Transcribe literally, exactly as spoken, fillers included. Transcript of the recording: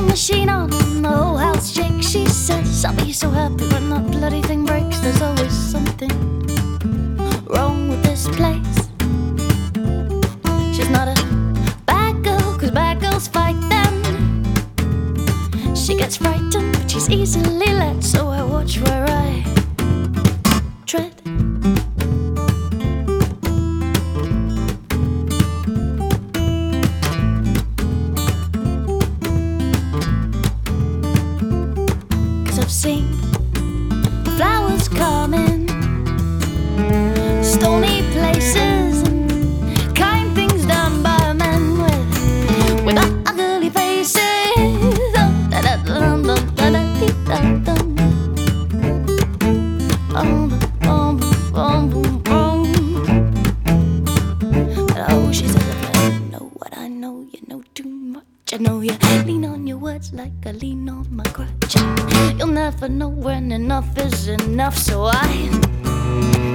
machine on and the whole house shakes. She says, I'll be so happy when that bloody thing breaks. There's always something wrong with this place. She's not a bad girl, cause bad girls fight them. She gets frightened, but she's easily led, so I watch where I tread. I've seen flowers coming, stony places, and kind things done by men with with ugly faces. But oh, she says, I know what I know, you know too much. I know you lean on your words like I lean on my crutch. You'll never know when enough is enough, so I